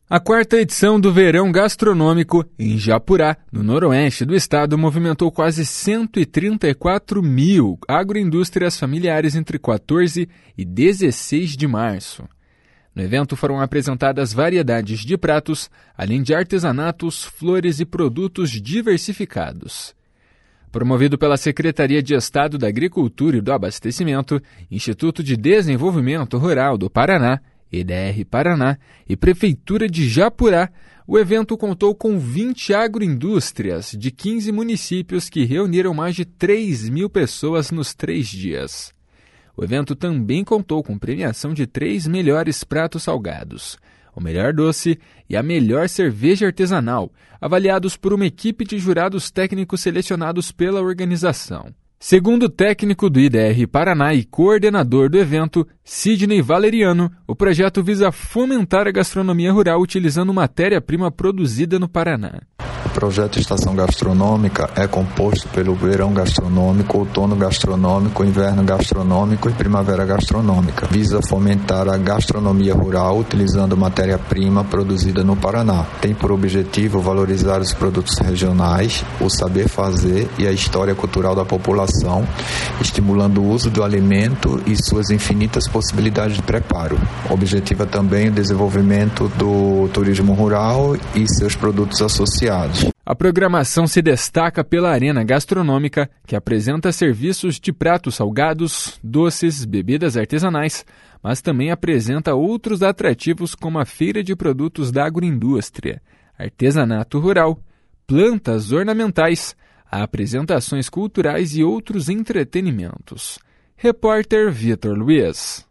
A quarta edição do Verão Gastronômico, em Japurá, no noroeste do estado, movimentou quase 134 mil agroindústrias familiares entre 14 e 16 de março. No evento foram apresentadas variedades de pratos, além de artesanatos, flores e produtos diversificados. Promovido pela Secretaria de Estado da Agricultura e do Abastecimento, Instituto de Desenvolvimento Rural do Paraná, EDR Paraná e Prefeitura de Japurá, o evento contou com 20 agroindústrias de 15 municípios que reuniram mais de 3 mil pessoas nos 3 dias. O evento também contou com premiação de 3 melhores pratos salgados, o melhor doce e a melhor cerveja artesanal, avaliados por uma equipe de jurados técnicos selecionados pela organização. Segundo o técnico do IDR Paraná e coordenador do evento, Sidney Valeriano, o projeto visa fomentar a gastronomia rural utilizando matéria-prima produzida no Paraná. O projeto Estação Gastronômica é composto pelo verão gastronômico, outono gastronômico, inverno gastronômico e primavera gastronômica. Visa fomentar a gastronomia rural utilizando matéria-prima produzida no Paraná. Tem por objetivo valorizar os produtos regionais, o saber fazer e a história cultural da população, estimulando o uso do alimento e suas infinitas possibilidades de preparo. Objetiva também o desenvolvimento do turismo rural e seus produtos associados. A programação se destaca pela arena gastronômica, que apresenta serviços de pratos salgados, doces, bebidas artesanais, mas também apresenta outros atrativos como a feira de produtos da agroindústria, artesanato rural, plantas ornamentais, apresentações culturais e outros entretenimentos. Repórter Vitor Luiz.